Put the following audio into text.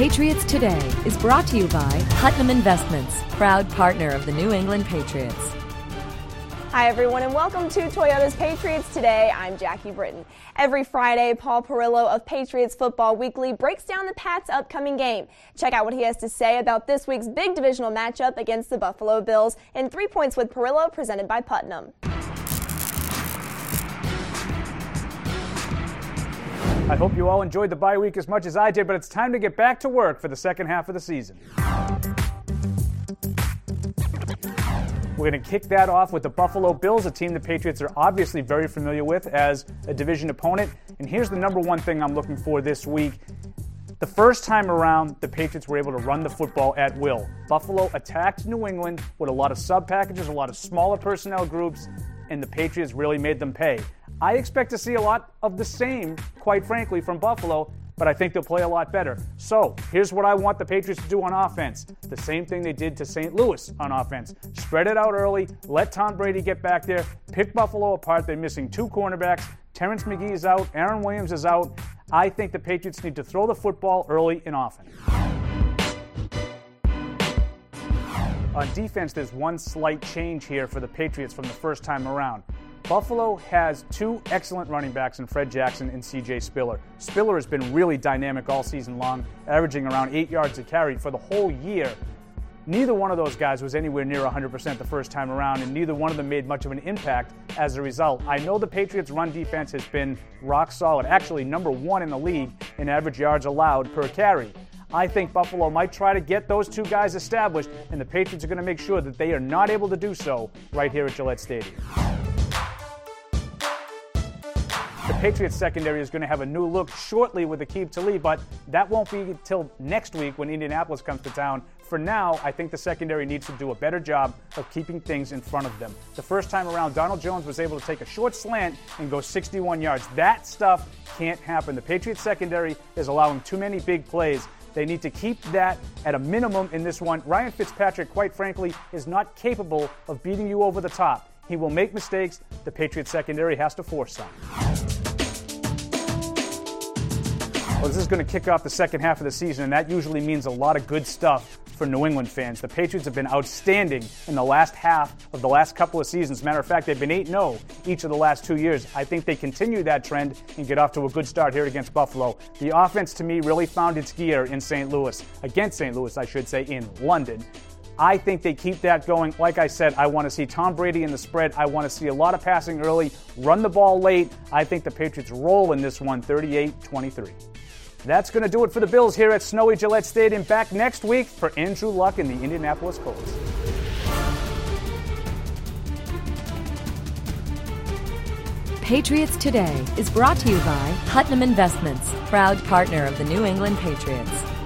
Patriots Today is brought to you by Putnam Investments, proud partner of the New England Patriots. Hi everyone and welcome to Toyota's Patriots Today. I'm Jackie Britton. Every Friday, Paul Perillo of Patriots Football Weekly breaks down the Pats' upcoming game. Check out what he has to say about this week's big divisional matchup against the Buffalo Bills in 3 Points with Perillo, presented by Putnam. I hope you all enjoyed the bye week as much as I did, but it's time to get back to work for the second half of the season. We're going to kick that off with the Buffalo Bills, a team the Patriots are obviously very familiar with as a division opponent. And here's the number one thing I'm looking for this week. The first time around, the Patriots were able to run the football at will. Buffalo attacked New England with a lot of sub-packages, a lot of smaller personnel groups, and the Patriots really made them pay. I expect to see a lot of the same, quite frankly, from Buffalo, but I think they'll play a lot better. So here's what I want the Patriots to do on offense. The same thing they did to St. Louis on offense. Spread it out early, let Tom Brady get back there, pick Buffalo apart. They're missing 2 cornerbacks. Terrence McGee is out, Aaron Williams is out. I think the Patriots need to throw the football early and often. On defense, there's one slight change here for the Patriots from the first time around. Buffalo has 2 excellent running backs in Fred Jackson and C.J. Spiller. Spiller has been really dynamic all season long, averaging around 8 yards a carry for the whole year. Neither one of those guys was anywhere near 100% the first time around, and neither one of them made much of an impact as a result. I know the Patriots' run defense has been rock solid, actually number 1 in the league in average yards allowed per carry. I think Buffalo might try to get those 2 guys established, and the Patriots are going to make sure that they are not able to do so right here at Gillette Stadium. The Patriots secondary is going to have a new look shortly with Aqib Talib, but that won't be until next week when Indianapolis comes to town. For now, I think the secondary needs to do a better job of keeping things in front of them. The first time around, Donald Jones was able to take a short slant and go 61 yards. That stuff can't happen. The Patriots secondary is allowing too many big plays. They need to keep that at a minimum in this one. Ryan Fitzpatrick, quite frankly, is not capable of beating you over the top. He will make mistakes. The Patriots secondary has to force some. Well, this is going to kick off the second half of the season, and that usually means a lot of good stuff for New England fans. The Patriots have been outstanding in the last half of the last couple of seasons. Matter of fact, they've been 8-0 each of the last 2 years. I think they continue that trend and get off to a good start here against Buffalo. The offense, to me, really found its gear in St. Louis. Against St. Louis, I should say, in London. I think they keep that going. Like I said, I want to see Tom Brady in the spread. I want to see a lot of passing early, run the ball late. I think the Patriots roll in this one, 38-23. That's going to do it for the Bills here at snowy Gillette Stadium. Back next week for Andrew Luck and the Indianapolis Colts. Patriots Today is brought to you by Putnam Investments, proud partner of the New England Patriots.